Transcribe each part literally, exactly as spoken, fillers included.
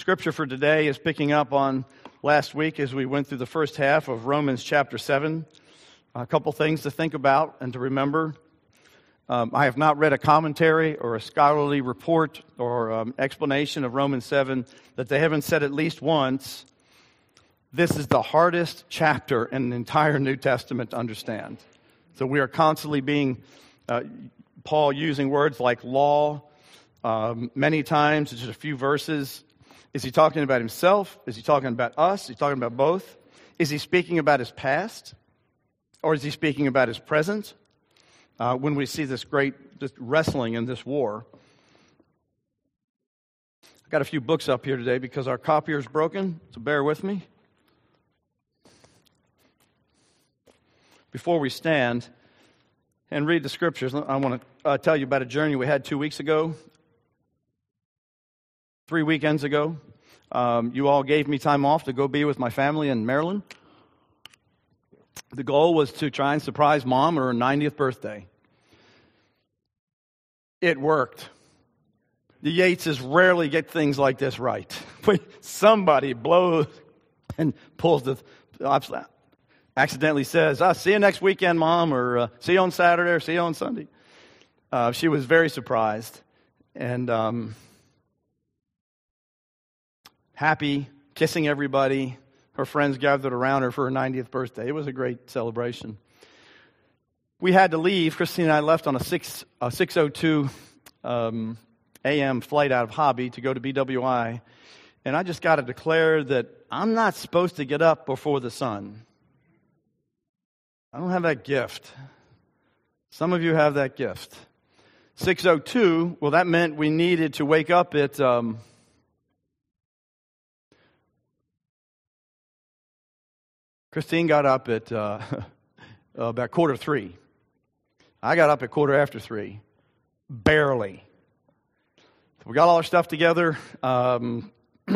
scripture for today is picking up on last week as we went through the first half of Romans chapter seven. A couple things to think about and to remember. Um, I have not read a commentary or a scholarly report or um, explanation of Romans seven that they haven't said at least once, this is the hardest chapter in the entire New Testament to understand. So we are constantly being, uh, Paul using words like law, um, many times, just a few verses. Is he talking about himself? Is he talking about us? Is he talking about both? Is he speaking about his past? Or is he speaking about his present? Uh, when we see this great just wrestling in this war. I've got a few books up here today because our copier is broken, so bear with me. Before we stand and read the scriptures, I want to uh, tell you about a journey we had two weeks ago, three weekends ago. Um, you all gave me time off to go be with my family in Maryland. The goal was to try and surprise Mom on her ninetieth birthday. It worked. The Yateses rarely get things like this right. Somebody blows and pulls the... accidentally says, "I'll see you next weekend, Mom," or uh, "see you on Saturday," or "see you on Sunday." Uh, she was very surprised and um, happy, kissing everybody. Her friends gathered around her for her ninetieth birthday. It was a great celebration. We had to leave. Christine and I left on a six a six oh two um, a m flight out of Hobby to go to B W I, and I just got to declare that I'm not supposed to get up before the sun. I don't have that gift. Some of you have that gift. six oh two, well, that meant we needed to wake up at um, Christine got up at uh, about quarter three. I got up at quarter after three. Barely. So we got all our stuff together. Um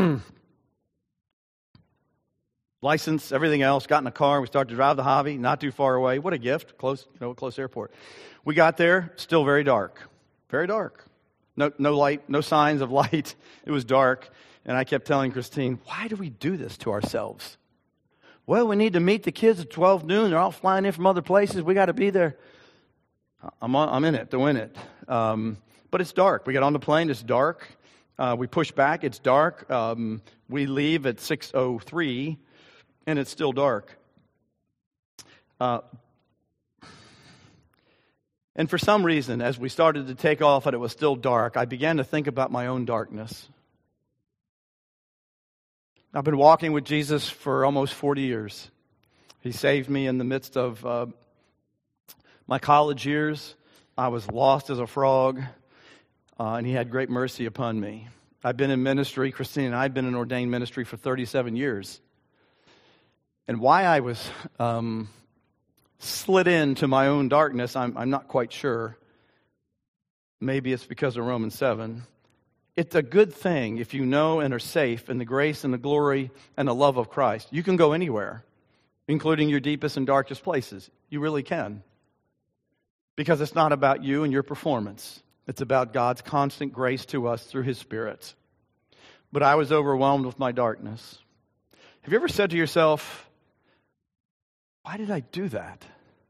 License, everything else, got in the car, we started to drive the Hobby, not too far away. What a gift, close, you know, close airport. We got there, still very dark, very dark. No, no light, no signs of light. It was dark, and I kept telling Christine, why do we do this to ourselves? Well, we need to meet the kids at twelve noon. They're all flying in from other places. We got to be there. I'm on, I'm in it to win it. Um, but it's dark. We get on the plane, it's dark. Uh, we push back, it's dark. Um, we leave at six oh three. And it's still dark. Uh, and for some reason, as we started to take off and it was still dark, I began to think about my own darkness. I've been walking with Jesus for almost forty years. He saved me in the midst of uh, my college years. I was lost as a frog, uh, and He had great mercy upon me. I've been in ministry, Christine and I have been in ordained ministry for thirty-seven years. And why I was um, slid into my own darkness, I'm, I'm not quite sure. Maybe it's because of Romans seven. It's a good thing if you know and are safe in the grace and the glory and the love of Christ. You can go anywhere, including your deepest and darkest places. You really can. Because it's not about you and your performance. It's about God's constant grace to us through His Spirit. But I was overwhelmed with my darkness. Have you ever said to yourself, why did I do that?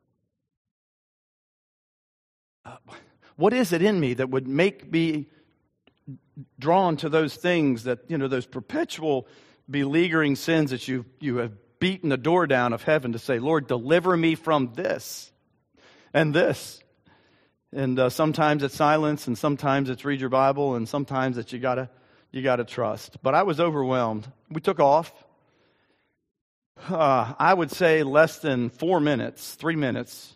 Uh, what is it in me that would make me drawn to those things that, you know, those perpetual beleaguering sins that you you have beaten the door down of heaven to say, Lord, deliver me from this and this. And uh, sometimes it's silence, and sometimes it's read your Bible, and sometimes it's you gotta you gotta trust. But I was overwhelmed. We took off. Uh, I would say less than four minutes, three minutes.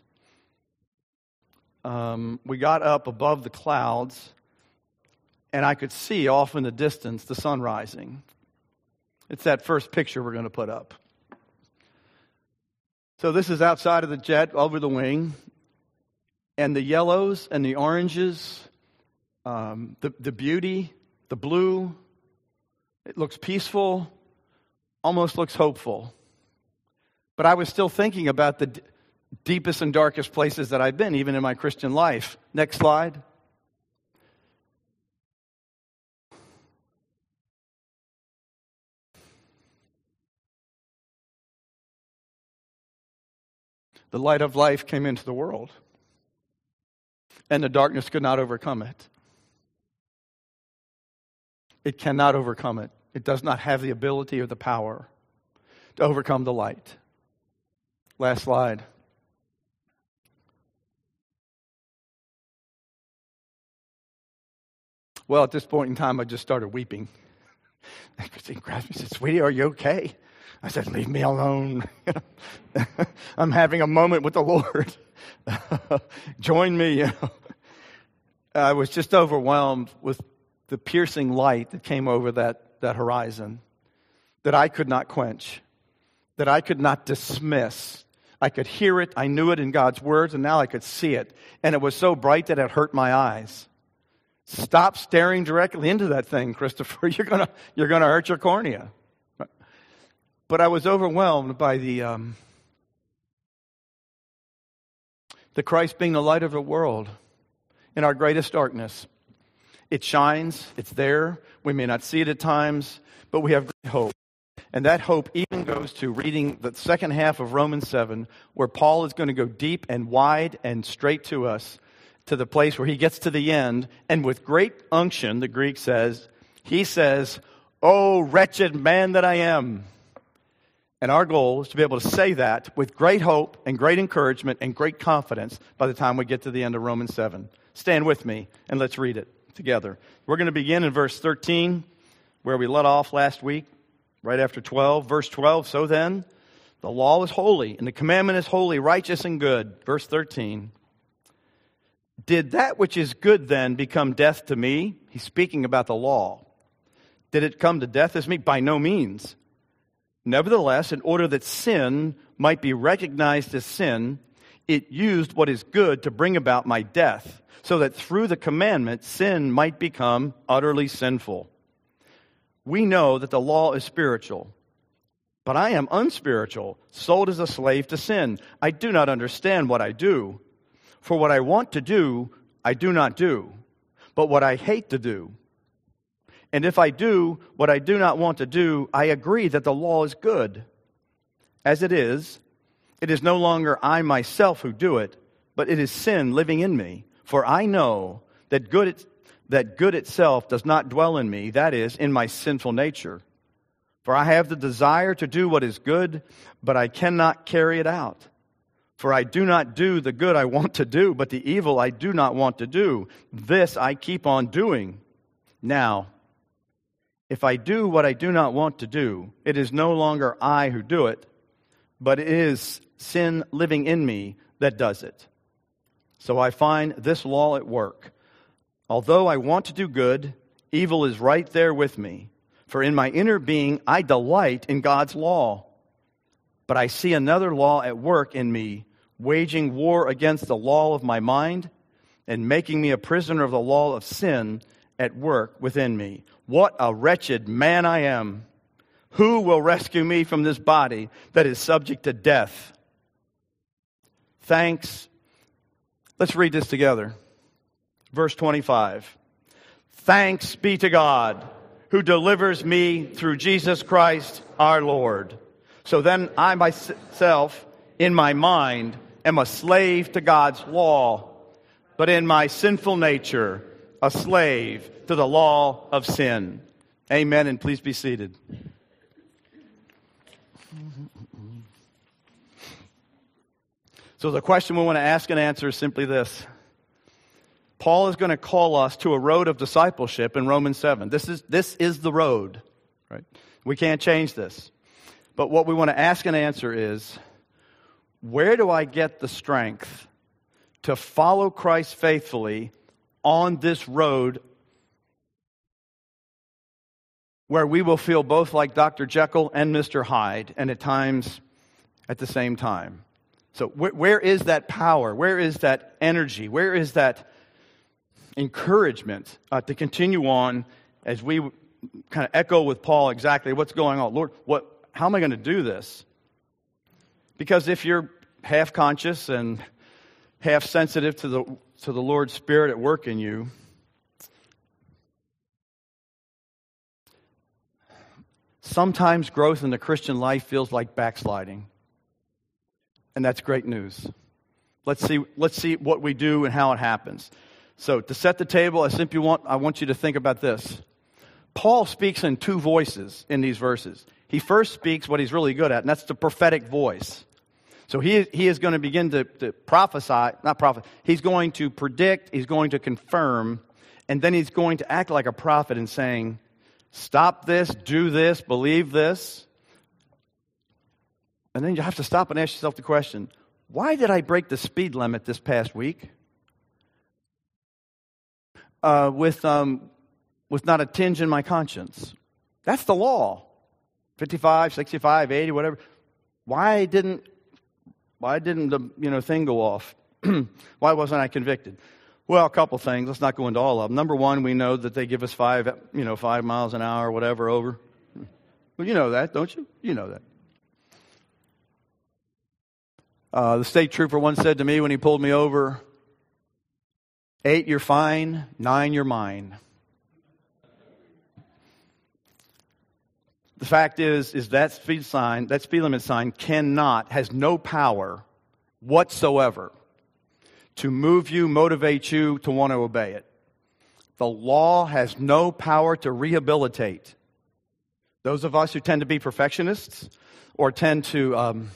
Um, we got up above the clouds, and I could see off in the distance the sun rising. It's that first picture we're going to put up. So this is outside of the jet, over the wing, and the yellows and the oranges, um, the, the beauty, the blue, it looks peaceful, almost looks hopeful. But I was still thinking about the d- deepest and darkest places that I've been, even in my Christian life. Next slide. The light of life came into the world, and the darkness could not overcome it. It cannot overcome it. It does not have the ability or the power to overcome the light. Last slide. Well, at this point in time, I just started weeping. And Christine grabbed me and said, "Sweetie, are you okay?" I said, "Leave me alone. I'm having a moment with the Lord. Join me." You know. I was just overwhelmed with the piercing light that came over that, that horizon that I could not quench, that I could not dismiss. I could hear it, I knew it in God's words, and now I could see it. And it was so bright that it hurt my eyes. Stop staring directly into that thing, Christopher. You're gonna you're gonna hurt your cornea. But I was overwhelmed by the um, the Christ being the light of the world in our greatest darkness. It shines, it's there. We may not see it at times, but we have great hope. And that hope even goes to reading the second half of Romans seven, where Paul is going to go deep and wide and straight to us, to the place where he gets to the end, and with great unction, the Greek says, he says, "Oh, wretched man that I am." And our goal is to be able to say that with great hope and great encouragement and great confidence by the time we get to the end of Romans seven. Stand with me and let's read it together. We're going to begin in verse thirteen, where we let off last week, right after twelve. Verse twelve, "So then, the law is holy, and the commandment is holy, righteous, and good." Verse thirteen, "Did that which is good then become death to me?" He's speaking about the law. "Did it come to death as me? By no means. Nevertheless, in order that sin might be recognized as sin, it used what is good to bring about my death, so that through the commandment, sin might become utterly sinful. We know that the law is spiritual, but I am unspiritual, sold as a slave to sin. I do not understand what I do. For what I want to do, I do not do, but what I hate to do. And if I do what I do not want to do, I agree that the law is good. As it is, it is no longer I myself who do it, but it is sin living in me. For I know that good, it, that good itself does not dwell in me, that is, in my sinful nature. For I have the desire to do what is good, but I cannot carry it out. For I do not do the good I want to do, but the evil I do not want to do. This I keep on doing. Now, if I do what I do not want to do, it is no longer I who do it, but it is sin living in me that does it. So I find this law at work. Although I want to do good, evil is right there with me. For in my inner being I delight in God's law. But I see another law at work in me, waging war against the law of my mind and making me a prisoner of the law of sin at work within me. What a wretched man I am! Who will rescue me from this body that is subject to death? Thanks. Let's read this together. Verse twenty-five. Thanks be to God who delivers me through Jesus Christ our Lord. So then I myself, in my mind, am a slave to God's law, but in my sinful nature, a slave to the law of sin. Amen, and please be seated. So the question we want to ask and answer is simply this. Paul is going to call us to a road of discipleship in Romans seven. This is, this is the road, right? We can't change this. But what we want to ask and answer is, where do I get the strength to follow Christ faithfully on this road where we will feel both like Doctor Jekyll and Mister Hyde, and at times at the same time? So wh- where is that power? Where is that energy? Where is that encouragement uh, to continue on as we kind of echo with Paul exactly what's going on? Lord, what? How am I going to do this? Because if you're half conscious and half sensitive to the to the Lord's Spirit at work in you, sometimes growth in the Christian life feels like backsliding. And that's great news. Let's see, let's see what we do and how it happens. So to set the table, I simply want, I want you to think about this. Paul speaks in two voices in these verses. He first speaks what he's really good at, and that's the prophetic voice. So he, he is going to begin to, to prophesy, not prophet, he's going to predict, he's going to confirm, and then he's going to act like a prophet and saying, stop this, do this, believe this. And then you have to stop and ask yourself the question, why did I break the speed limit this past week? Uh, with um, with not a tinge in my conscience. That's the law. fifty-five, sixty-five, eighty, whatever. Why didn't why didn't the you know thing go off? Why wasn't I convicted? Well, a couple things. Let's not go into all of them. Number one, we know that they give us five you know five miles an hour, whatever, over. Well, you know that, don't you? You know that. Uh, the state trooper once said to me when he pulled me over, eight, you're fine. Nine, you're mine. The fact is, is that speed sign, that speed limit sign cannot, has no power whatsoever to move you, motivate you to want to obey it. The law has no power to rehabilitate. Those of us who tend to be perfectionists or tend to um,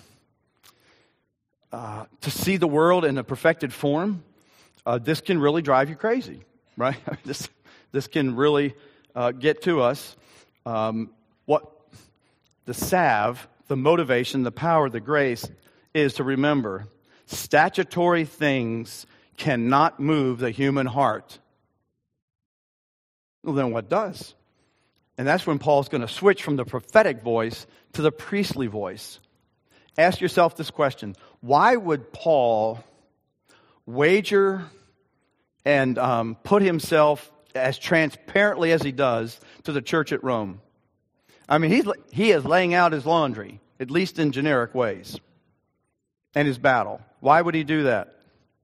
uh, to see the world in a perfected form, uh, this can really drive you crazy, right? this this can really uh, get to us. Um, what the salve, the motivation, the power, the grace is to remember: statutory things cannot move the human heart. Well, then what does? And that's when Paul's going to switch from the prophetic voice to the priestly voice. Ask yourself this question: why would Paul wager and um, put himself as transparently as he does to the church at Rome? I mean, he's, he is laying out his laundry, at least in generic ways, and his battle. Why would he do that?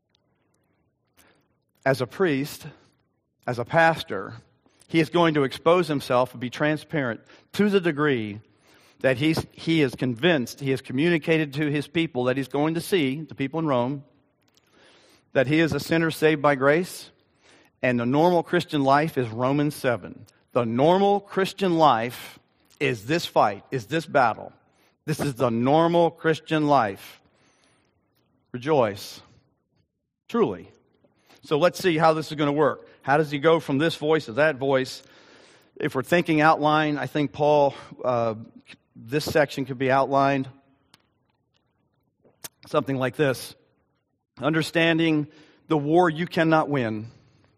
As a priest, as a pastor, he is going to expose himself and be transparent to the degree that he's, he is convinced, he has communicated to his people that he's going to see, the people in Rome, that he is a sinner saved by grace, and the normal Christian life is Romans seven. The normal Christian life is this fight, is this battle. This is the normal Christian life. Rejoice. Truly. So let's see how this is going to work. How does he go from this voice to that voice? If we're thinking outline, I think Paul, uh, this section could be outlined something like this. Understanding the war you cannot win.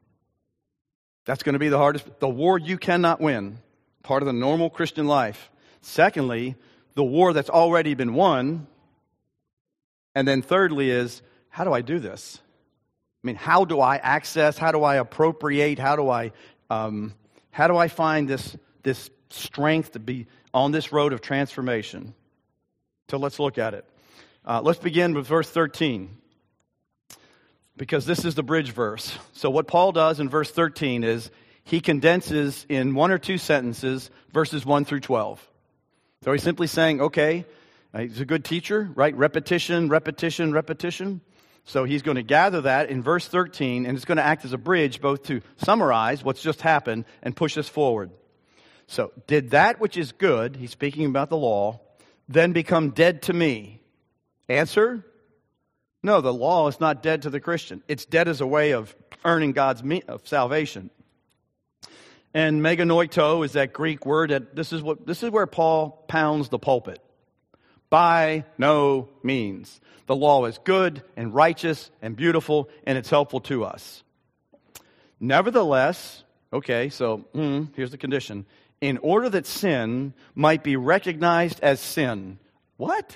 That's going to be the hardest. The war you cannot win. Part of the normal Christian life. Secondly, the war that's already been won. And then thirdly is, how do I do this? I mean, how do I access, how do I appropriate, how do I um, how do I find this, this strength to be on this road of transformation? So let's look at it. Uh, let's begin with verse thirteen, because this is the bridge verse. So what Paul does in verse thirteen is he condenses in one or two sentences verses one through twelve. So he's simply saying, okay, he's a good teacher, right? Repetition, repetition, repetition. So he's going to gather that in verse thirteen, and it's going to act as a bridge both to summarize what's just happened and push us forward. So, did that which is good, he's speaking about the law, then become dead to me? Answer? No, the law is not dead to the Christian. It's dead as a way of earning God's me- of salvation. And meganoito is that Greek word that this is what this is where Paul pounds the pulpit. By no means. The law is good and righteous and beautiful, and it's helpful to us. Nevertheless, okay, so mm, here's the condition. In order that sin might be recognized as sin. What?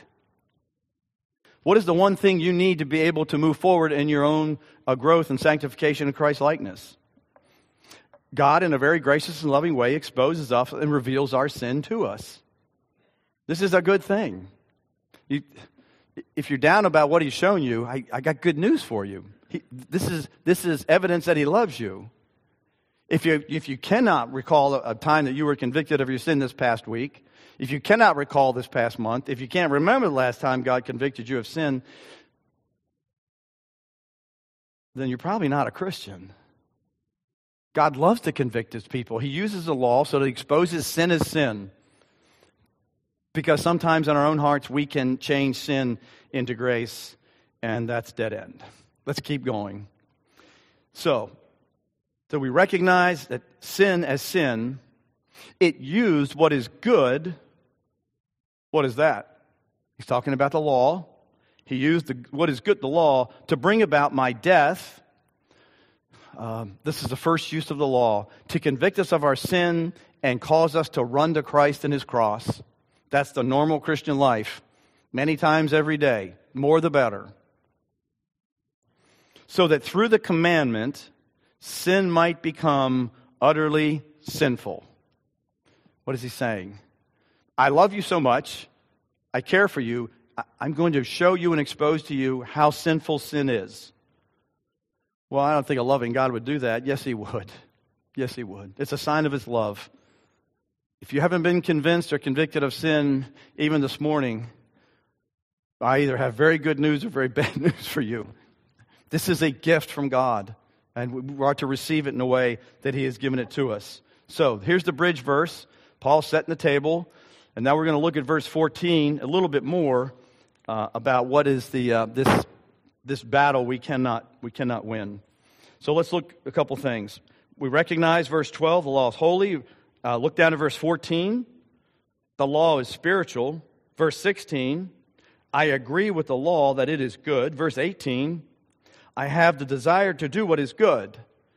What is the one thing you need to be able to move forward in your own uh, growth and sanctification in Christ-likeness? God, in a very gracious and loving way, exposes us and reveals our sin to us. This is a good thing. You, if you're down about what He's shown you, I, I got good news for you. He, this is this is evidence that He loves you. If you, if you cannot recall a, a time that you were convicted of your sin this past week, if you cannot recall this past month, if you can't remember the last time God convicted you of sin, then you're probably not a Christian. God loves to convict His people. He uses the law so to expose sin as sin. Because sometimes in our own hearts we can change sin into grace, and that's dead end. Let's keep going. So, so we recognize that sin as sin, it used what is good. What is that? He's talking about the law. He used the, what is good, the law, to bring about my death. Um, this is the first use of the law, to convict us of our sin and cause us to run to Christ and His cross. That's the normal Christian life. Many times every day. More the better. So that through the commandment, sin might become utterly sinful. What is he saying? I love you so much. I care for you. I'm going to show you and expose to you how sinful sin is. Well, I don't think a loving God would do that. Yes, He would. Yes, He would. It's a sign of His love. If you haven't been convinced or convicted of sin even this morning, I either have very good news or very bad news for you. This is a gift from God, and we are to receive it in a way that He has given it to us. So, here's the bridge verse. Paul setting the table, and now we're going to look at verse fourteen a little bit more uh, about what is the uh, this this battle we cannot we cannot win. So let's look at a couple things. We recognize verse twelve, the law is holy. Uh, look down to verse fourteen. The law is spiritual. Verse sixteen, I agree with the law that it is good. Verse eighteen, I have the desire to do what is good.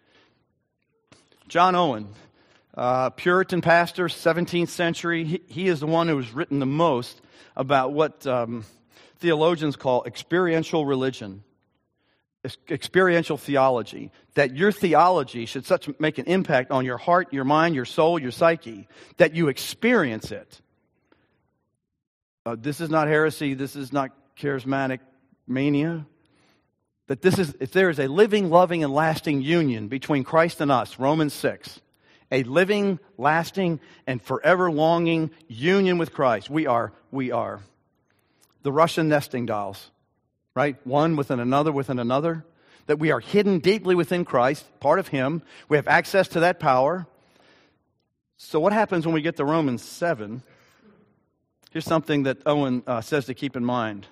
John Owen, uh, Puritan pastor, seventeenth century, he, he is the one who has written the most about what um, theologians call experiential religion, experiential theology, that your theology should such make an impact on your heart, your mind, your soul, your psyche, that you experience it. Uh, this is not heresy, this is not charismatic mania. That this is, if there is a living, loving, and lasting union between Christ and us, Romans six, a living, lasting, and forever longing union with Christ. We are, we are the Russian nesting dolls, right? One within another, within another. That we are hidden deeply within Christ, part of Him. We have access to that power. So what happens when we get to Romans seven? Here's something that Owen uh, says to keep in mind.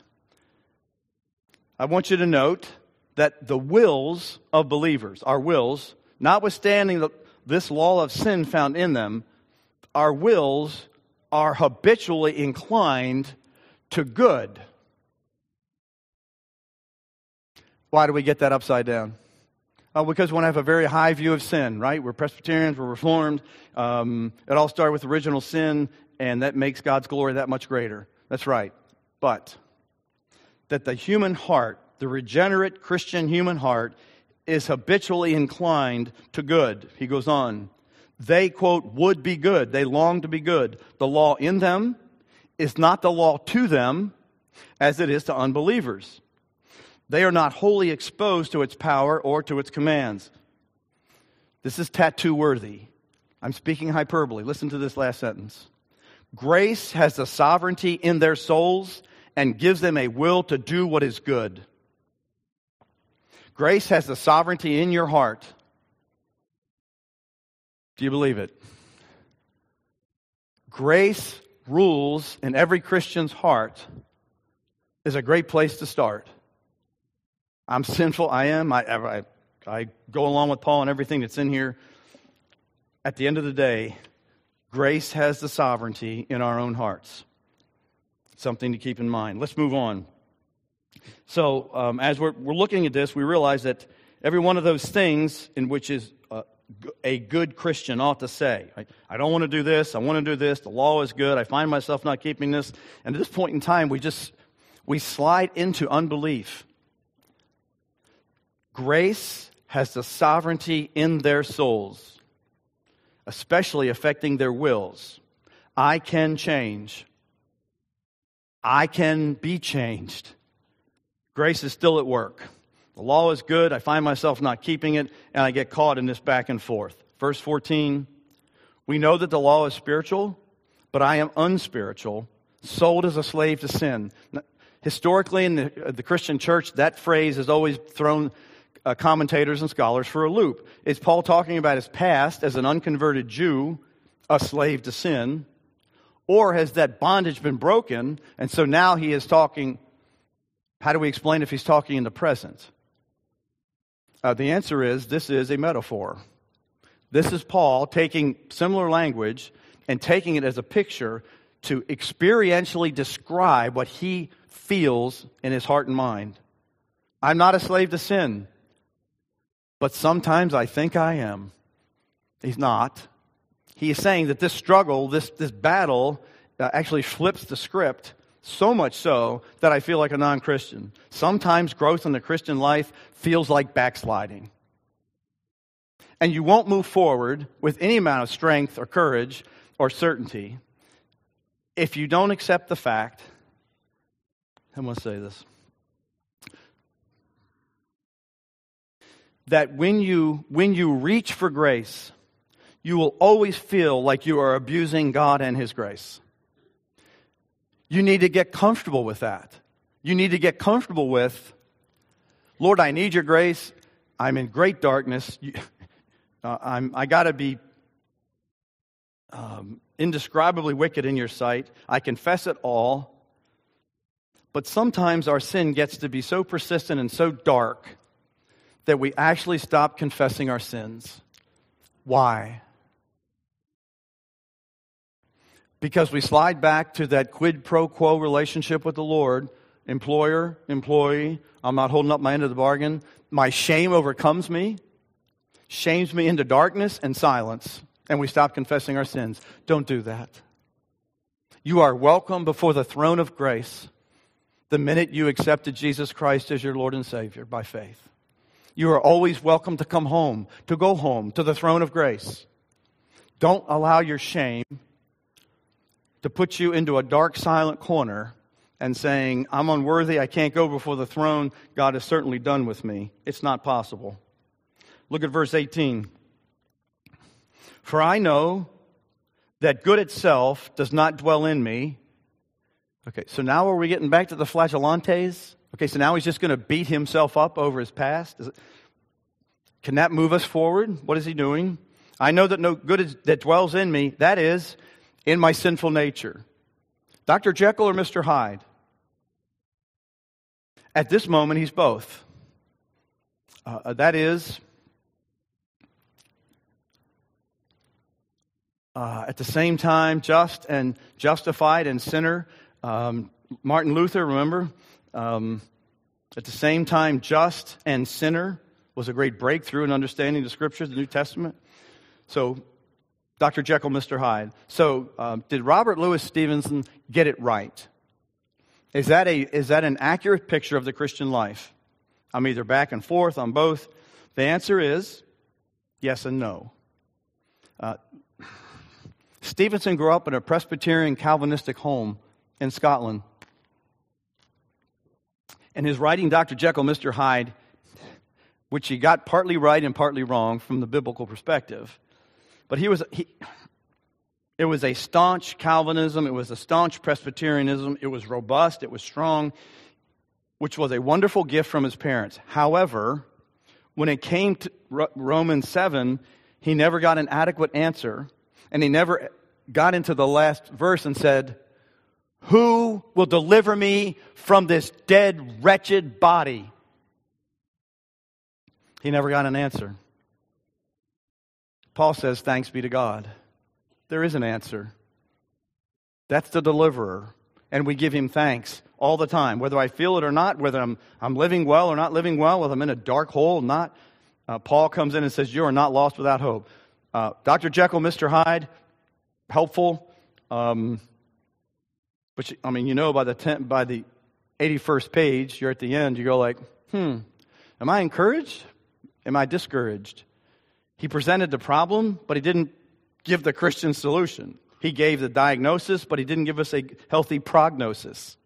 I want you to note that the wills of believers, our wills, notwithstanding the, this law of sin found in them, our wills are habitually inclined to good. Why do we get that upside down? Oh, because we want to have a very high view of sin, right? We're Presbyterians, we're Reformed. Um, it all started with original sin, and that makes God's glory that much greater. That's right. But that the human heart, the regenerate Christian human heart, is habitually inclined to good. He goes on. They, quote, would be good. They long to be good. The law in them is not the law to them as it is to unbelievers. They are not wholly exposed to its power or to its commands. This is tattoo-worthy. I'm speaking hyperbole. Listen to this last sentence. Grace has the sovereignty in their souls and gives them a will to do what is good. Grace has the sovereignty in your heart. Do you believe it? Grace rules in every Christian's heart is a great place to start. I'm sinful. I am. I, I, I go along with Paul and everything that's in here. At the end of the day, grace has the sovereignty in our own hearts. Something to keep in mind. Let's move on. So, um, as we're, we're looking at this, we realize that every one of those things in which is uh, a good Christian ought to say, I, I don't want to do this, I want to do this, the law is good, I find myself not keeping this. And at this point in time, we just, we slide into unbelief. Grace has the sovereignty in their souls, especially affecting their wills. I can change. I can be changed. Grace is still at work. The law is good. I find myself not keeping it, and I get caught in this back and forth. Verse fourteen, we know that the law is spiritual, but I am unspiritual, sold as a slave to sin. Historically, in the, the Christian church, that phrase has always thrown uh, commentators and scholars for a loop. Is Paul talking about his past as an unconverted Jew, a slave to sin? Or has that bondage been broken, and so now he is talking, how do we explain if he's talking in the present? Uh, the answer is, this is a metaphor. This is Paul taking similar language and taking it as a picture to experientially describe what he feels in his heart and mind. I'm not a slave to sin, but sometimes I think I am. He's not. He is saying that this struggle, this, this battle, uh, actually flips the script, so much so that I feel like a non-Christian. Sometimes growth in the Christian life feels like backsliding. And you won't move forward with any amount of strength or courage or certainty if you don't accept the fact, I'm going to say this, that when you, when you reach for grace, you will always feel like you are abusing God and His grace. You need to get comfortable with that. You need to get comfortable with, Lord, I need your grace. I'm in great darkness. Uh, I'm, I got to be um, indescribably wicked in your sight. I confess it all. But sometimes our sin gets to be so persistent and so dark that we actually stop confessing our sins. Why? Because we slide back to that quid pro quo relationship with the Lord. Employer, employee, I'm not holding up my end of the bargain. My shame overcomes me, shames me into darkness and silence, and we stop confessing our sins. Don't do that. You are welcome before the throne of grace the minute you accepted Jesus Christ as your Lord and Savior by faith. You are always welcome to come home, to go home, to the throne of grace. Don't allow your shame to put you into a dark, silent corner and saying, I'm unworthy, I can't go before the throne, God is certainly done with me. It's not possible. Look at verse eighteen. For I know that good itself does not dwell in me. Okay, so now are we getting back to the flagellantes? Okay, so now he's just going to beat himself up over his past? Is it, can that move us forward? What is he doing? I know that no good is, that dwells in me, that is, in my sinful nature. Doctor Jekyll or Mister Hyde? At this moment, he's both. Uh, that is, uh, at the same time, just and justified and sinner. Um, Martin Luther, remember? Um, at the same time, just and sinner was a great breakthrough in understanding the Scriptures, the New Testament. So, Doctor Jekyll, Mister Hyde. So, um, did Robert Louis Stevenson get it right? Is that a is that an accurate picture of the Christian life? I'm either back and forth on both. The answer is yes and no. Uh, Stevenson grew up in a Presbyterian Calvinistic home in Scotland. In his writing, Doctor Jekyll, Mister Hyde, which he got partly right and partly wrong from the biblical perspective, but he was he. It was a staunch Calvinism. It was a staunch Presbyterianism. It was robust. It was strong, which was a wonderful gift from his parents. However, when it came to Romans seven, he never got an adequate answer, and he never got into the last verse and said, who will deliver me from this dead, wretched body? He never got an answer. Paul says, thanks be to God. There is an answer. That's the deliverer. And we give him thanks all the time, whether I feel it or not, whether I'm I'm living well or not living well, whether I'm in a dark hole or not. Uh, Paul comes in and says, you are not lost without hope. Uh, Doctor Jekyll, Mister Hyde, helpful. Um, but, you, I mean, you know, by the ten, by the eighty-first page, you're at the end, you go like, hmm, am I encouraged? Am I discouraged? He presented the problem, but he didn't give the Christian solution. He gave the diagnosis, but he didn't give us a healthy prognosis.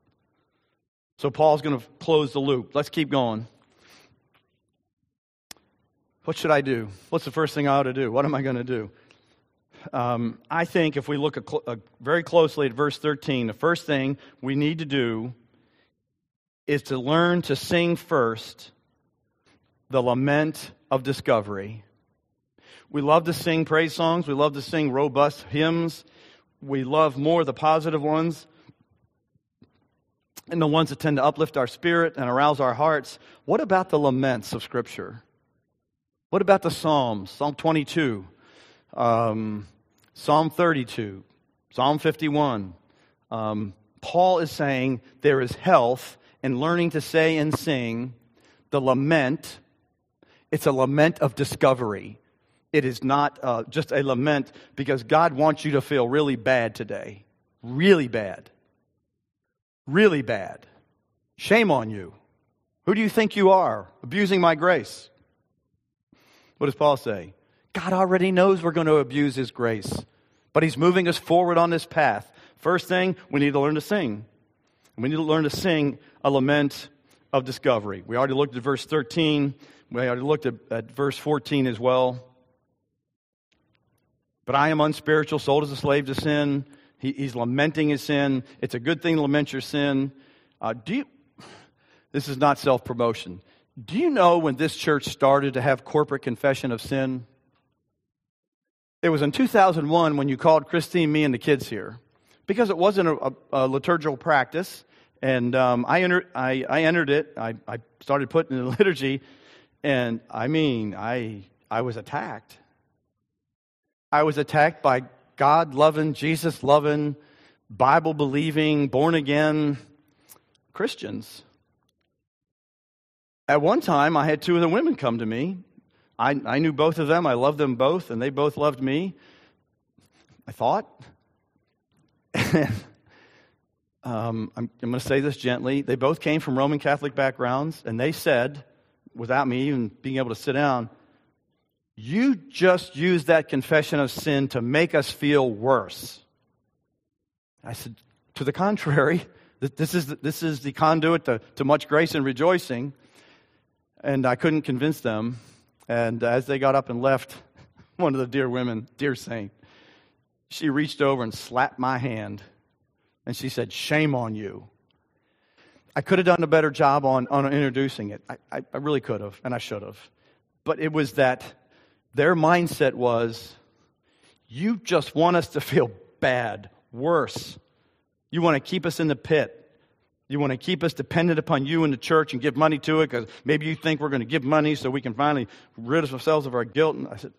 So Paul's going to close the loop. Let's keep going. What should I do? What's the first thing I ought to do? What am I going to do? Um, I think if we look a cl- a very closely at verse thirteen, the first thing we need to do is to learn to sing first the lament of discovery. We love to sing praise songs. We love to sing robust hymns. We love more the positive ones and the ones that tend to uplift our spirit and arouse our hearts. What about the laments of Scripture? What about the Psalms? Psalm twenty-two, um, Psalm thirty-two, Psalm fifty-one. Um, Paul is saying there is health in learning to say and sing the lament. It's a lament of discovery. It is not uh, just a lament because God wants you to feel really bad today. Really bad. Really bad. Shame on you. Who do you think you are, abusing my grace? What does Paul say? God already knows we're going to abuse His grace, but He's moving us forward on this path. First thing, we need to learn to sing. We need to learn to sing a lament of discovery. We already looked at verse thirteen. We already looked at, at verse fourteen as well. But I am unspiritual, sold as a slave to sin. He, he's lamenting his sin. It's a good thing to lament your sin. Uh, do you, this is not self-promotion. Do you know when this church started to have corporate confession of sin? It was in two thousand one when you called Christine, me, and the kids here. Because it wasn't a, a, a liturgical practice. And um, I, entered, I, I entered it. I, I started putting in the liturgy. And I mean, I I was attacked. I was attacked by God-loving, Jesus-loving, Bible-believing, born-again Christians. At one time, I had two of the women come to me. I, I knew both of them. I loved them both, and they both loved me. I thought. um, I'm, I'm going to say this gently. They both came from Roman Catholic backgrounds, and they said, without me even being able to sit down, you just used that confession of sin to make us feel worse. I said, to the contrary, this is the, this is the conduit to, to much grace and rejoicing. And I couldn't convince them. And as they got up and left, one of the dear women, dear saint, she reached over and slapped my hand. And she said, shame on you. I could have done a better job on, on introducing it. I, I, I really could have, and I should have. But it was that their mindset was, you just want us to feel bad, worse. You want to keep us in the pit. You want to keep us dependent upon you in the church and give money to it because maybe you think we're going to give money so we can finally rid ourselves of our guilt. And I said,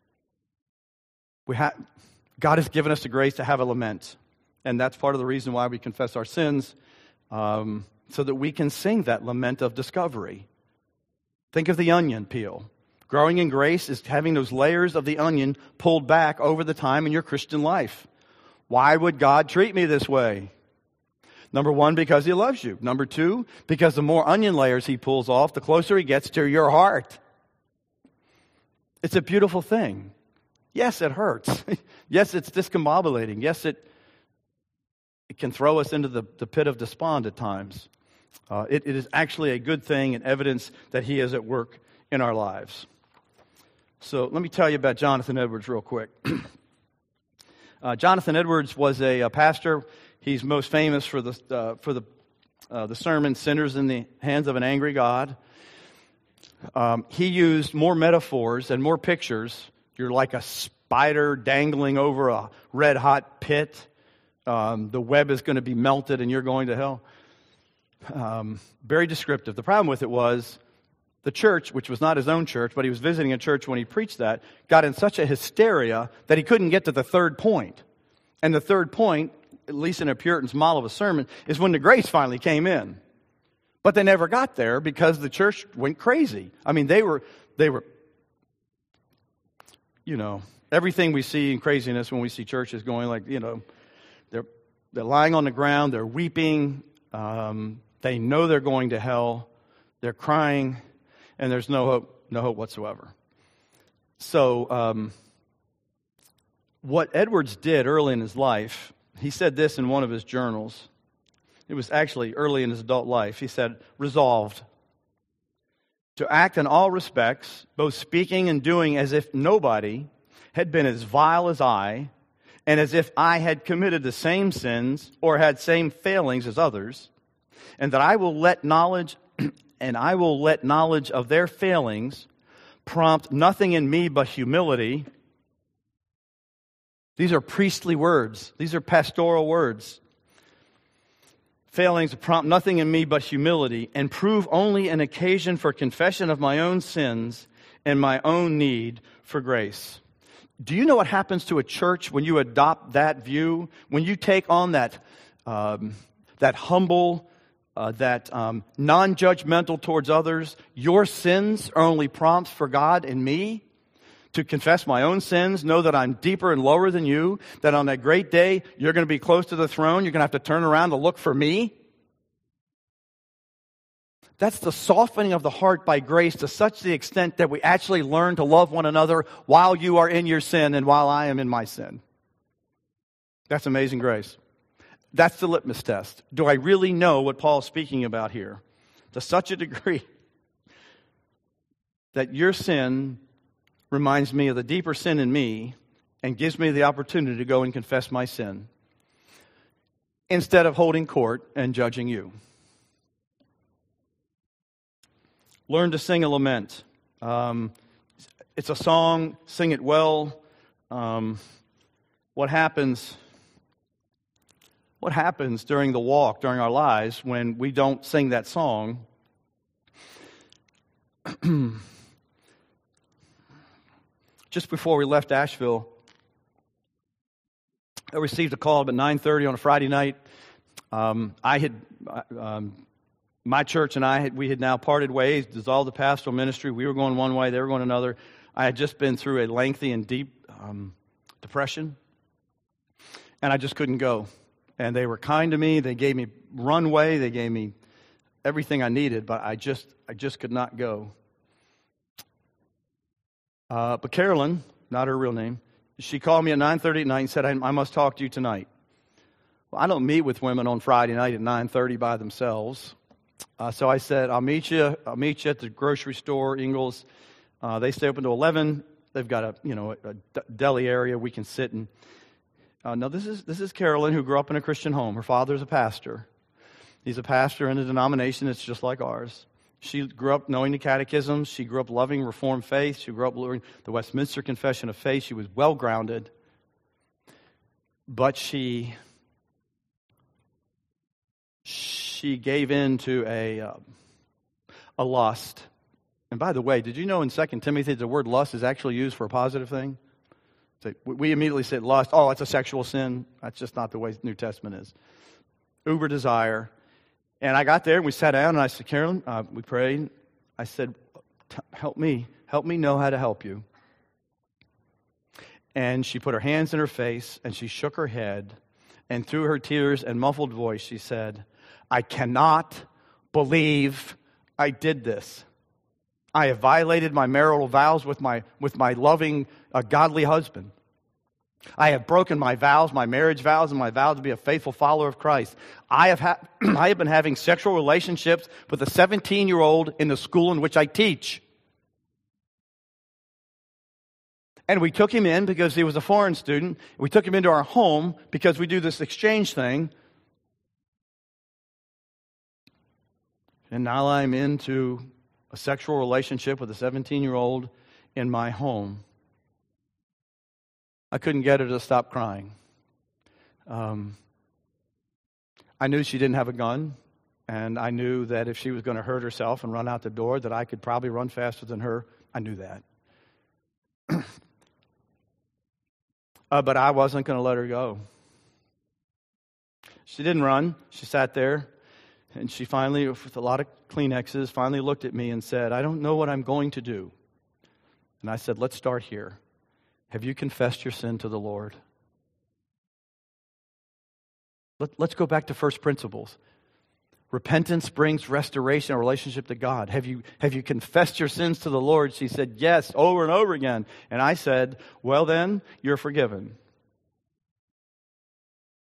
we ha- God has given us the grace to have a lament. And that's part of the reason why we confess our sins, um, so that we can sing that lament of discovery. Think of the onion peel. Growing in grace is having those layers of the onion pulled back over the time in your Christian life. Why would God treat me this way? Number one, because He loves you. Number two, because the more onion layers He pulls off, the closer He gets to your heart. It's a beautiful thing. Yes, it hurts. Yes, it's discombobulating. Yes, it, it can throw us into the, the pit of despond at times. Uh, it, it is actually a good thing and evidence that He is at work in our lives. So let me tell you about Jonathan Edwards real quick. uh, Jonathan Edwards was a, a pastor. He's most famous for the uh, for the uh, the sermon "Sinners in the Hands of an Angry God." Um, he used more metaphors and more pictures. You're like a spider dangling over a red-hot pit. Um, the web is going to be melted, and you're going to hell. Um, very descriptive. The problem with it was, the church, which was not his own church, but he was visiting a church when he preached that, got in such a hysteria that he couldn't get to the third point. And the third point, at least in a Puritan's model of a sermon, is when the grace finally came in. But they never got there because the church went crazy. I mean, they were, they were, you know, everything we see in craziness when we see churches going like, you know, they're they're lying on the ground, they're weeping, um, they know they're going to hell, they're crying, and there's no hope, no hope whatsoever. So, um, what Edwards did early in his life, he said this in one of his journals. It was actually early in his adult life. He said, resolved to act in all respects, both speaking and doing as if nobody had been as vile as I, and as if I had committed the same sins or had same failings as others, and that I will let knowledge and I will let knowledge of their failings prompt nothing in me but humility. These are priestly words. These are pastoral words. Failings prompt nothing in me but humility, and prove only an occasion for confession of my own sins and my own need for grace. Do you know what happens to a church when you adopt that view? When you take on that, um, that humble, uh, that um, non-judgmental towards others, your sins are only prompts for God and me to confess my own sins, know that I'm deeper and lower than you, that on that great day, you're going to be close to the throne, you're going to have to turn around to look for me. That's the softening of the heart by grace to such the extent that we actually learn to love one another while you are in your sin and while I am in my sin. That's amazing grace. That's the litmus test. Do I really know what Paul's speaking about here? To such a degree that your sin reminds me of the deeper sin in me and gives me the opportunity to go and confess my sin instead of holding court and judging you. Learn to sing a lament. Um, it's a song, sing it well. Um, what happens, what happens during the walk, during our lives, when we don't sing that song? Just before we left Asheville, I received a call about nine thirty on a Friday night. Um, I had, um, my church and I, had, we had now parted ways, dissolved the pastoral ministry. We were going one way, they were going another. I had just been through a lengthy and deep um, depression, and I just couldn't go. And they were kind to me. They gave me runway. They gave me everything I needed, but I just, I just could not go. Uh, but Carolyn, not her real name, she called me at nine thirty at night and said, I, I must talk to you tonight. Well, I don't meet with women on Friday night at nine thirty by themselves. Uh, so I said, I'll meet you. I'll meet you at the grocery store, Ingles. Uh, they stay open to eleven. They've got a you know a, a deli area we can sit in. Uh, now this is this is Carolyn, who grew up in a Christian home. Her father's a pastor. He's a pastor in a denomination that's just like ours. She grew up knowing the catechisms. She grew up loving Reformed faith. She grew up learning the Westminster Confession of Faith. She was well grounded. But she she gave in to a uh, a lust. And by the way, did you know in Second Timothy the word lust is actually used for a positive thing? So we immediately said lust. Oh, it's a sexual sin. That's just not the way the New Testament is. Uber desire. And I got there and we sat down and I said, Carolyn, uh, we prayed. I said, help me. Help me know how to help you. And she put her hands in her face and she shook her head. And through her tears and muffled voice, she said, I cannot believe I did this. I have violated my marital vows with my with my loving, uh, godly husband. I have broken my vows, my marriage vows, and my vow to be a faithful follower of Christ. I have ha- I have been having sexual relationships with a seventeen-year-old in the school in which I teach. And we took him in because he was a foreign student. We took him into our home because we do this exchange thing. And now I'm into a sexual relationship with a seventeen-year-old in my home. I couldn't get her to stop crying. Um, I knew she didn't have a gun, and I knew that if she was going to hurt herself and run out the door, that I could probably run faster than her. I knew that. uh, but I wasn't going to let her go. She didn't run. She sat there, and she finally, with a lot of Kleenexes, finally looked at me and said, I don't know what I'm going to do. And I said, let's start here. Have you confessed your sin to the Lord? Let, let's go back to first principles. Repentance brings restoration, a relationship to God. Have you, have you confessed your sins to the Lord? She said, yes, over and over again. And I said, well then, you're forgiven.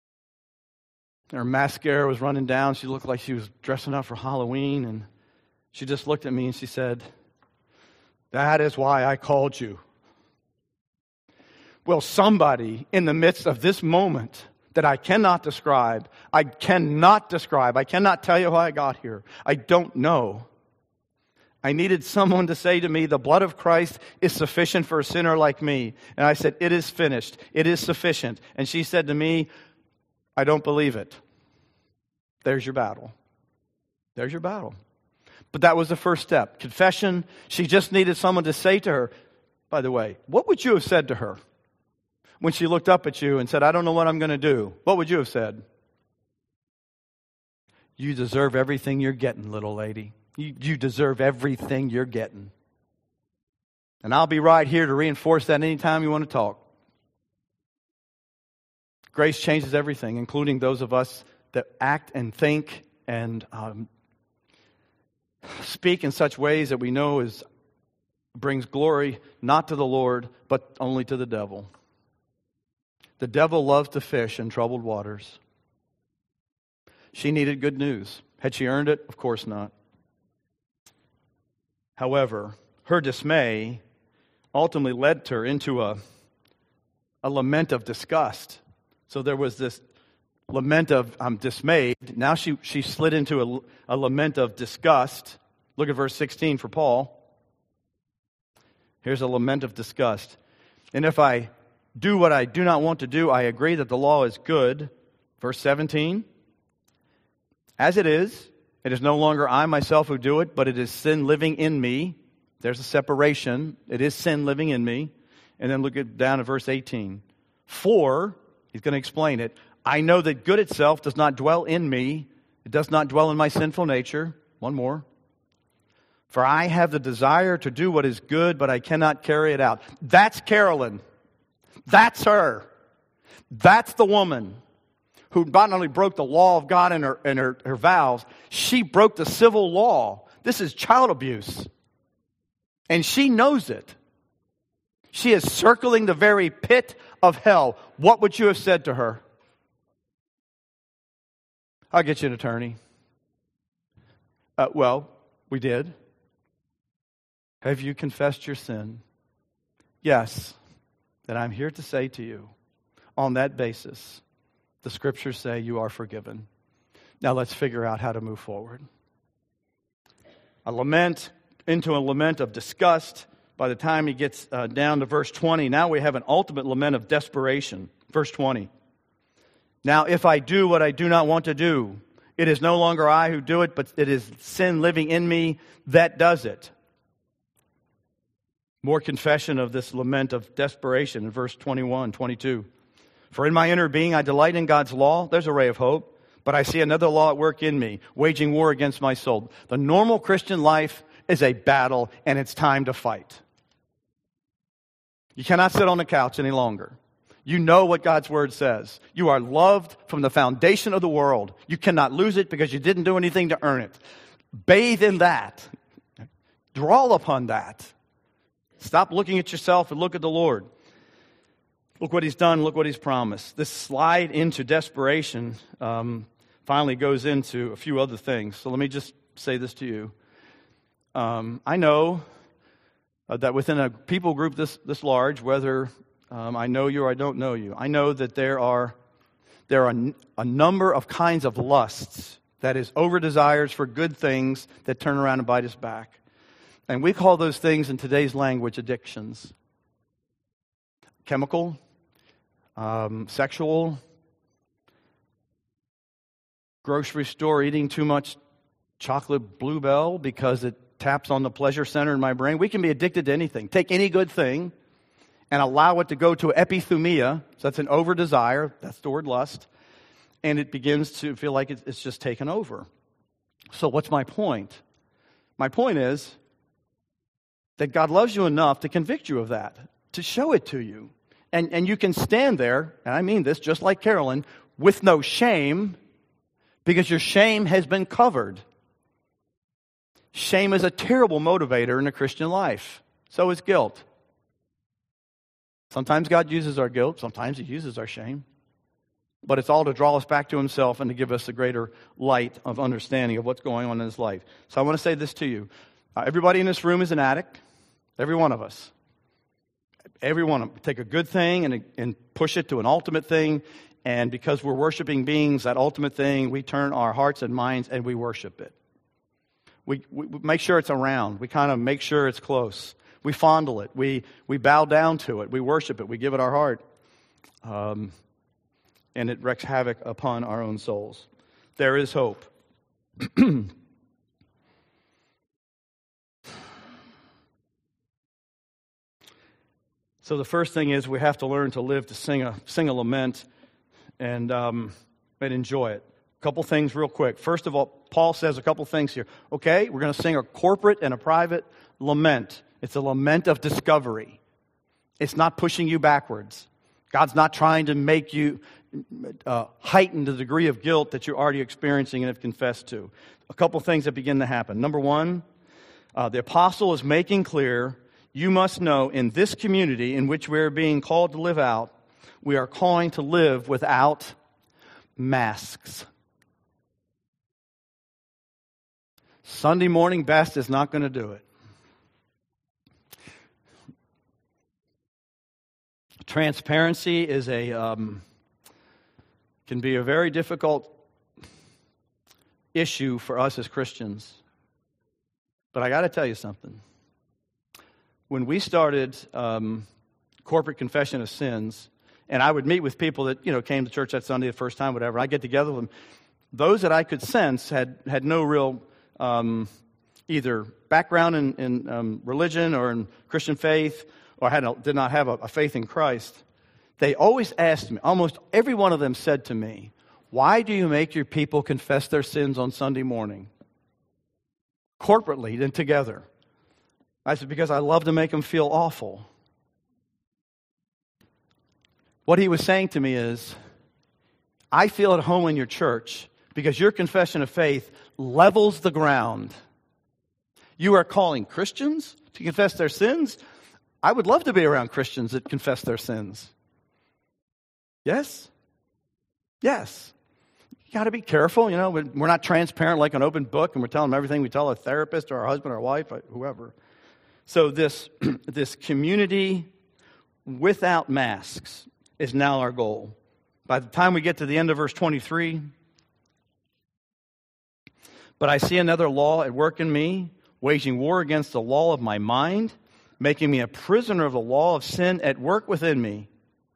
Her mascara was running down. She looked like she was dressing up for Halloween. And She just looked at me and she said, "That is why I called you." Well, somebody in the midst of this moment that I cannot describe, I cannot describe, I cannot tell you how I got here. I don't know. I needed someone to say to me, the blood of Christ is sufficient for a sinner like me. And I said, it is finished. It is sufficient. And she said to me, I don't believe it. There's your battle. There's your battle. But that was the first step. Confession. She just needed someone to say to her, by the way, what would you have said to her when she looked up at you and said, I don't know what I'm going to do? What would you have said? You deserve everything you're getting, little lady. You, you deserve everything you're getting. And I'll be right here to reinforce that anytime you want to talk. Grace changes everything, including those of us that act and think and um, speak in such ways that we know is brings glory not to the Lord, but only to the devil. The devil loves to fish in troubled waters. She needed good news. Had she earned it? Of course not. However, her dismay ultimately led her into a, a lament of disgust. So there was this lament of, I'm dismayed. Now she, she slid into a, a lament of disgust. Look at verse sixteen for Paul. Here's a lament of disgust. And if I do what I do not want to do, I agree that the law is good. Verse seventeen. As it is, it is no longer I myself who do it, but it is sin living in me. There's a separation. It is sin living in me. And then look at down at verse eighteen. For, he's going to explain it, I know that good itself does not dwell in me. It does not dwell in my sinful nature. One more. For I have the desire to do what is good, but I cannot carry it out. That's Carolyn. That's her. That's the woman who not only broke the law of God and her, and her, her vows, she broke the civil law. This is child abuse. And she knows it. She is circling the very pit of hell. What would you have said to her? I'll get you an attorney. Uh, well, we did. Have you confessed your sin? Yes. Then I'm here to say to you, on that basis, the Scriptures say you are forgiven. Now let's figure out how to move forward. A lament into a lament of disgust. By the time he gets uh, down to verse twenty, now we have an ultimate lament of desperation. Verse twenty. Now if I do what I do not want to do, it is no longer I who do it, but it is sin living in me that does it. More confession of this lament of desperation in verse twenty-one, twenty-two. For in my inner being I delight in God's law. There's a ray of hope. But I see another law at work in me, waging war against my soul. The normal Christian life is a battle, and it's time to fight. You cannot sit on the couch any longer. You know what God's Word says. You are loved from the foundation of the world. You cannot lose it because you didn't do anything to earn it. Bathe in that. Draw upon that. Stop looking at yourself and look at the Lord. Look what He's done. Look what He's promised. This slide into desperation um, finally goes into a few other things. So let me just say this to you. Um, I know uh, that within a people group this, this large, whether um, I know you or I don't know you, I know that there are, there are a number of kinds of lusts, that is, over-desires for good things that turn around and bite us back. And we call those things in today's language addictions. Chemical, um, sexual, grocery store eating too much chocolate Bluebell because it taps on the pleasure center in my brain. We can be addicted to anything. Take any good thing and allow it to go to epithumia. So that's an over-desire. That's the word lust. And it begins to feel like it's just taken over. So what's my point? My point is that God loves you enough to convict you of that, to show it to you. And, and you can stand there, and I mean this just like Carolyn, with no shame, because your shame has been covered. Shame is a terrible motivator in the Christian life. So is guilt. Sometimes God uses our guilt. Sometimes He uses our shame. But it's all to draw us back to himself and to give us a greater light of understanding of what's going on in his life. So I want to say this to you. Uh, everybody in this room is an addict. Every one of us. Every one of them. Take a good thing and, and push it to an ultimate thing. And because we're worshiping beings, that ultimate thing, we turn our hearts and minds and we worship it. We, we make sure it's around. We kind of make sure it's close. We fondle it. We, we bow down to it. We worship it. We give it our heart. Um... And it wreaks havoc upon our own souls. There is hope. So the first thing is we have to learn to live to sing a sing a lament and um, and enjoy it. A couple things real quick. First of all, Paul says a couple things here. Okay, we're going to sing a corporate and a private lament. It's a lament of discovery. It's not pushing you backwards. God's not trying to make you uh, heighten the degree of guilt that you're already experiencing and have confessed to. A couple things that begin to happen. Number one, uh, the apostle is making clear, you must know in this community in which we're being called to live out, we are calling to live without masks. Sunday morning best is not going to do it. Transparency is a um, can be a very difficult issue for us as Christians. But I got to tell you something. When we started um, corporate confession of sins, and I would meet with people that you know came to church that Sunday the first time, whatever. I get together with them. Those that I could sense had had no real um, either background in, in um, religion or in Christian faith, or had a, did not have a, a faith in Christ. They always asked me, almost every one of them said to me, why do you make your people confess their sins on Sunday morning? Corporately and together. I said, because I love to make them feel awful. What he was saying to me is, I feel at home in your church because your confession of faith levels the ground. You are calling Christians to confess their sins? I would love to be around Christians that confess their sins. Yes? Yes. You got to be careful. You know, we're not transparent like an open book, and we're telling them everything we tell a therapist or our husband or wife, or whoever. So this, this community without masks is now our goal. By the time we get to the end of verse twenty-three, but I see another law at work in me, waging war against the law of my mind, making me a prisoner of the law of sin at work within me.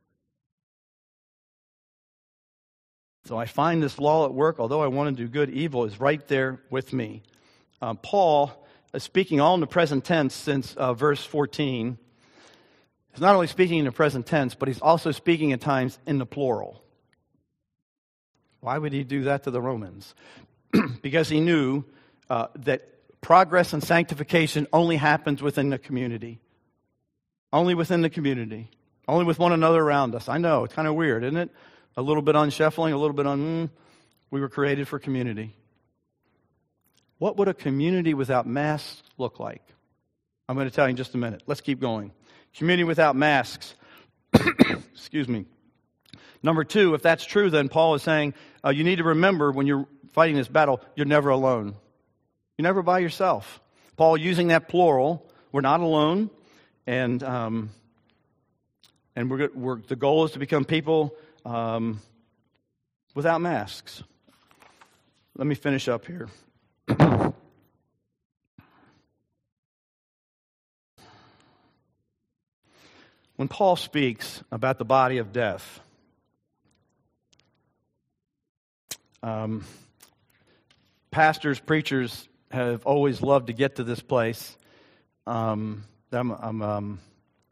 So I find this law at work, although I want to do good, evil is right there with me. Uh, Paul is speaking all in the present tense since uh, verse fourteen. He's not only speaking in the present tense, but he's also speaking at times in the plural. Why would he do that to the Romans? Because he knew uh, that progress and sanctification only happens within the community. Only within the community. Only with one another around us. I know, it's kind of weird, isn't it? A little bit unshuffling, a little bit un... Mm, we were created for community. What would a community without masks look like? I'm going to tell you in just a minute. Let's keep going. Community without masks. Excuse me. Number two, if that's true, then Paul is saying, uh, you need to remember when you're fighting this battle, you're never alone. You're never by yourself. Paul using that plural, we're not alone, and um, and we're, we're the goal is to become people um, without masks. Let me finish up here. When Paul speaks about the body of death, um, pastors, preachers have always loved to get to this place. Um, I'm, I'm um,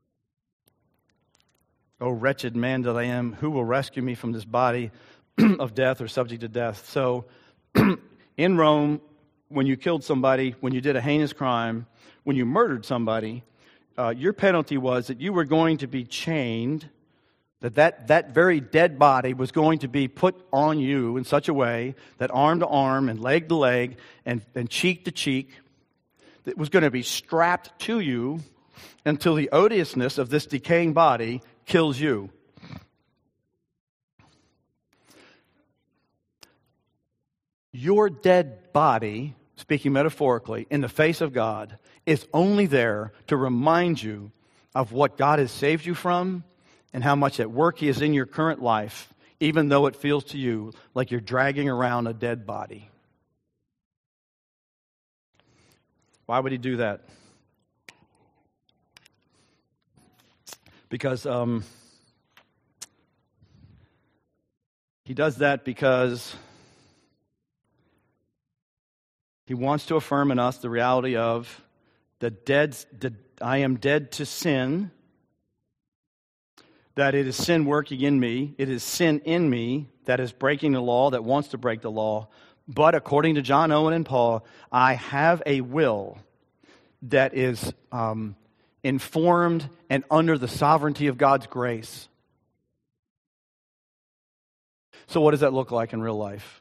oh, wretched man that I am, who will rescue me from this body of death or subject to death? So, in Rome, when you killed somebody, when you did a heinous crime, when you murdered somebody, uh, your penalty was that you were going to be chained, that, that that very dead body was going to be put on you in such a way that arm to arm and leg to leg and, and cheek to cheek, that was going to be strapped to you until the odiousness of this decaying body kills you. your dead body, speaking metaphorically, in the face of God, is only there to remind you of what God has saved you from and how much at work He is in your current life, even though it feels to you like you're dragging around a dead body. Why would He do that? Because um, He does that because He wants to affirm in us the reality of the dead, the, I am dead to sin, that it is sin working in me, it is sin in me that is breaking the law, that wants to break the law. But according to John Owen and Paul, I have a will that is um, informed and under the sovereignty of God's grace. So what does that look like in real life?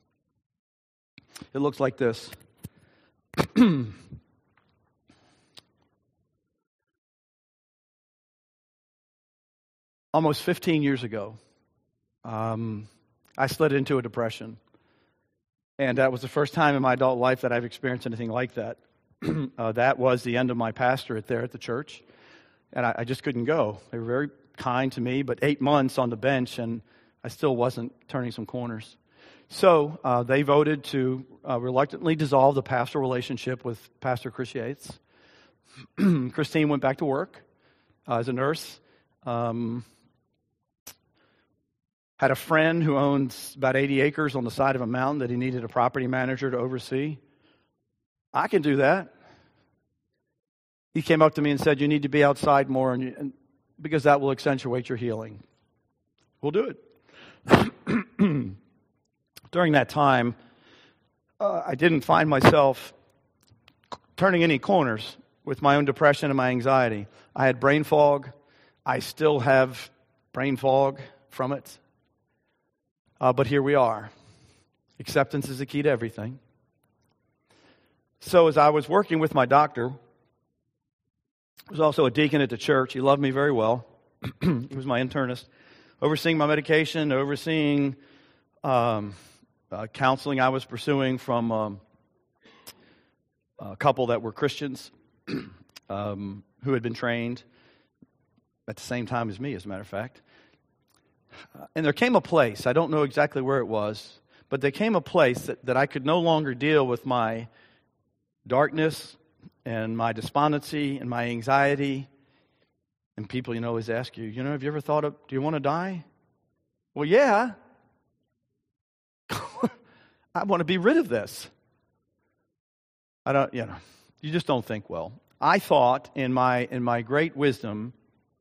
It looks like this. Almost fifteen years ago, um, I slid into a depression. And that was the first time in my adult life that I've experienced anything like that. uh, that was the end of my pastorate there at the church. And I, I just couldn't go. They were very kind to me, but eight months on the bench, and I still wasn't turning some corners. So uh, they voted to uh, reluctantly dissolve the pastoral relationship with Pastor Chris Yates. Christine went back to work uh, as a nurse. Um, had a friend who owned about eighty acres on the side of a mountain that he needed a property manager to oversee. I can do that. He came up to me and said, you need to be outside more and you, and, because that will accentuate your healing. We'll do it. During that time, uh, I didn't find myself turning any corners with my own depression and my anxiety. I had brain fog. I still have brain fog from it. Uh, but here we are. Acceptance is the key to everything. So as I was working with my doctor, he was also a deacon at the church. He loved me very well. He was my internist. Overseeing my medication, overseeing um, uh, counseling I was pursuing from um, a couple that were Christians um, who had been trained at the same time as me, as a matter of fact. Uh, and there came a place, I don't know exactly where it was, but there came a place that, that I could no longer deal with my darkness and my despondency and my anxiety. And people, you know, always ask you, you know, have you ever thought of, do you want to die? Well, yeah. I want to be rid of this. I don't, you know, you just don't think well. I thought in my in my great wisdom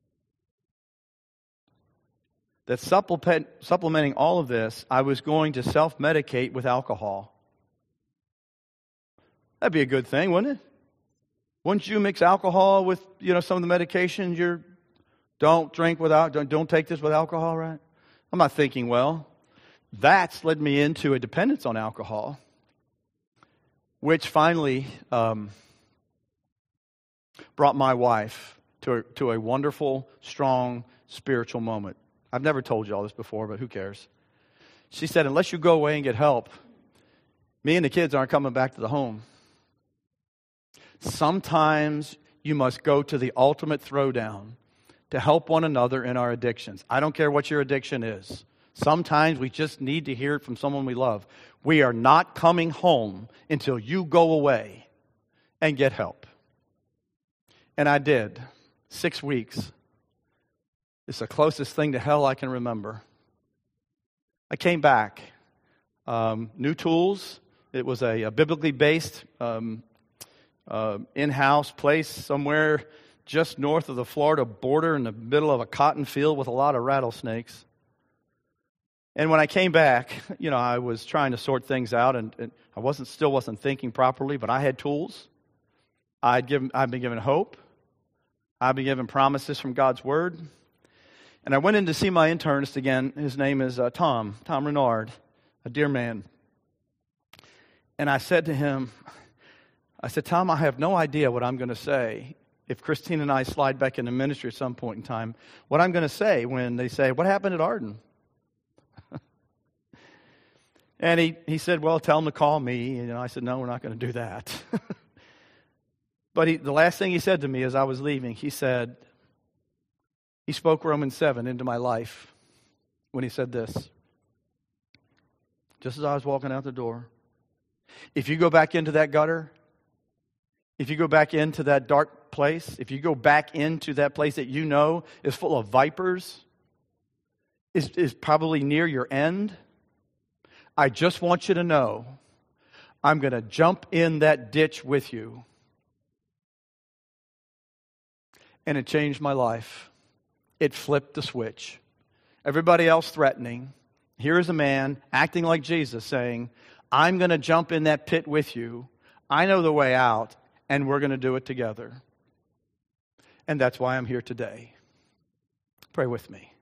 that supplement, supplementing all of this, I was going to self-medicate with alcohol. That'd be a good thing, wouldn't it? Wouldn't you mix alcohol with, you know, some of the medications? You're, don't drink without, don't, don't take this with alcohol, right? I'm not thinking well. That's led me into a dependence on alcohol, which finally um, brought my wife to a, to a wonderful, strong, spiritual moment. I've never told you all this before, but who cares? She said, unless you go away and get help, me and the kids aren't coming back to the home. Sometimes you must go to the ultimate throwdown to help one another in our addictions. I don't care what your addiction is. Sometimes we just need to hear it from someone we love. We are not coming home until you go away and get help. And I did. Six weeks. It's the closest thing to hell I can remember. I came back. Um, new tools. It was a, a biblically based um, uh, in-house place somewhere just north of the Florida border in the middle of a cotton field with a lot of rattlesnakes. And when I came back, you know, I was trying to sort things out, and, and I wasn't still wasn't thinking properly, but I had tools. I'd given, I'd been given hope. I'd been given promises from God's Word. And I went in to see my internist again. His name is uh, Tom, Tom Renard, a dear man. And I said to him, I said, Tom, I have no idea what I'm going to say if Christine and I slide back into ministry at some point in time, what I'm going to say when they say, what happened at Arden? And he, he said, well, tell him to call me. And, you know, I said, no, we're not going to do that. But he, the last thing he said to me as I was leaving, he said, he spoke Romans seven into my life when he said this. Just as I was walking out the door. If you go back into that gutter, if you go back into that dark place, if you go back into that place that you know is full of vipers, is, is probably near your end, I just want you to know, I'm going to jump in that ditch with you. And it changed my life. It flipped the switch. Everybody else threatening. Here is a man acting like Jesus saying, I'm going to jump in that pit with you. I know the way out, and we're going to do it together. And that's why I'm here today. Pray with me.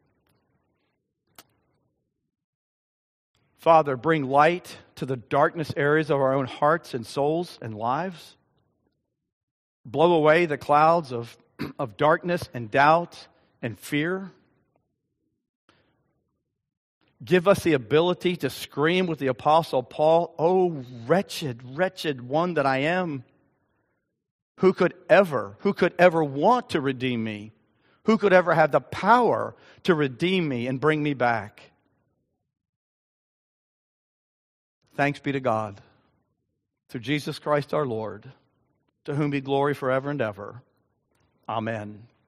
Father, bring light to the darkness areas of our own hearts and souls and lives. Blow away the clouds of, of darkness and doubt and fear. Give us the ability to scream with the Apostle Paul, oh, wretched, wretched one that I am. Who could ever, who could ever want to redeem me? Who could ever have the power to redeem me and bring me back? Thanks be to God, through Jesus Christ our Lord, to whom be glory forever and ever. Amen.